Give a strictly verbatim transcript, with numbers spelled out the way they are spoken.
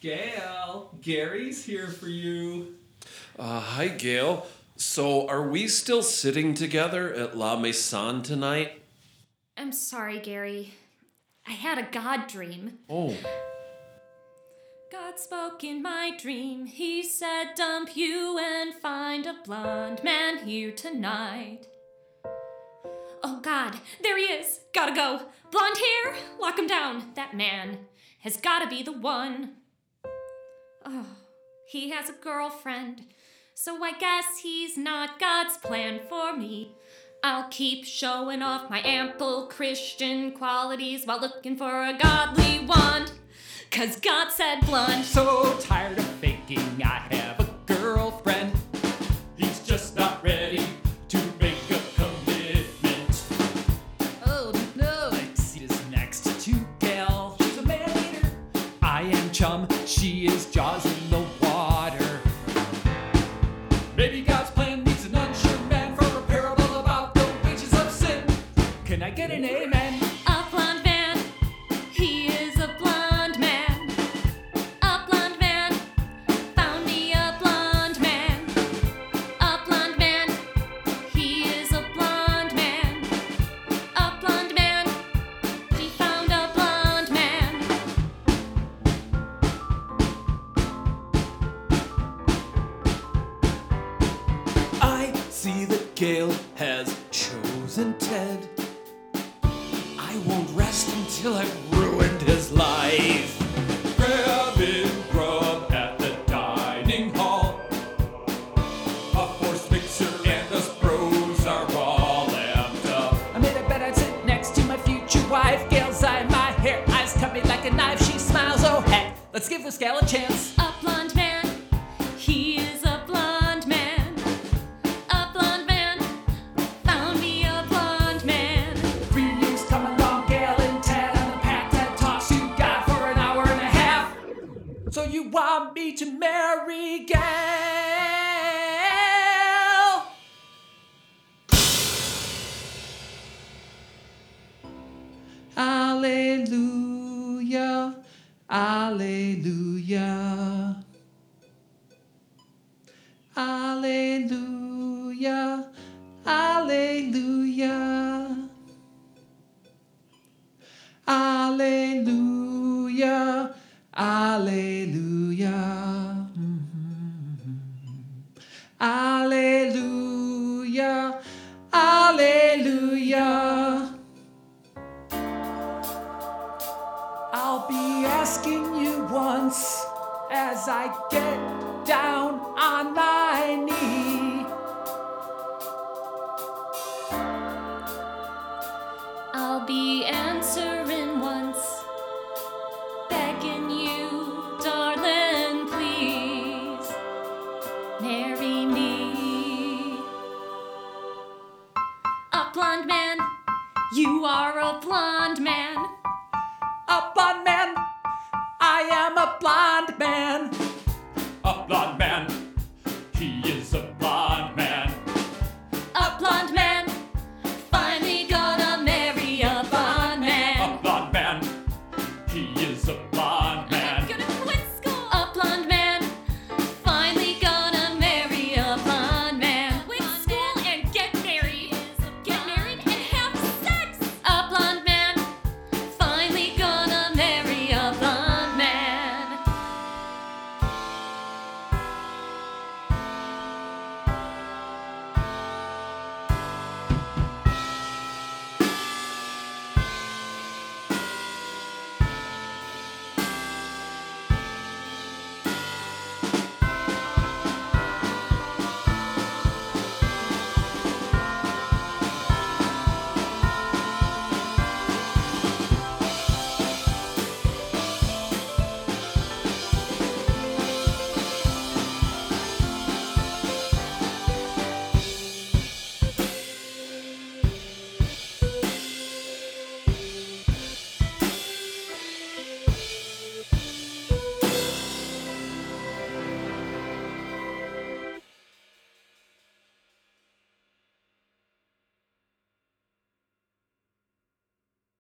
Gail, Gary's here for you. Uh, hi, Gail. So, are we still sitting together at La Maison tonight? I'm sorry, Gary. I had a God dream. Oh. God spoke in my dream. He said, dump you and find a blonde man here tonight. Oh, God, there he is. Gotta go. Blonde hair, lock him down. That man has gotta be the one. Oh, he has a girlfriend, so I guess he's not God's plan for me. I'll keep showing off my ample Christian qualities while looking for a godly one. Cause God said blonde. So tired of faking I have a girlfriend. He's just not ready to make a commitment. Oh no, Exceed is next to Gail. She's a man-eater. I am chum, she is Jaws in the water. Maybe God's plan needs an unsure man for a parable about the wages of sin. Can I get an amen? A blonde man, he is a blonde man. A blonde man, found me a blonde man. A blonde man, he is a blonde man. A blonde man, he found a blonde man. I see that Gail has chosen Ted. I won't rest until I've ruined his life. Grabbing grub at the dining hall. A force mixer and us bros are all amped up. I made a bet I'd sit next to my future wife. Gail's eye, my hair, eyes cut me like a knife. She smiles, oh heck, let's give this gal a chance. A blonde man, he is a blonde man. A blonde man, found me a blonde man. Three years come along, Gail and Ted on the path that talks to God for an hour and a half. So you want me to marry Gail? Alleluia, alleluia. Alleluia, alleluia. Alleluia, alleluia. Mhm. Alleluia, alleluia. I'll be asking you once as I get down on my knee. I'll be answering once, begging you, darling, please marry me. A blonde man, you are a blonde man. A blonde man, I am a blonde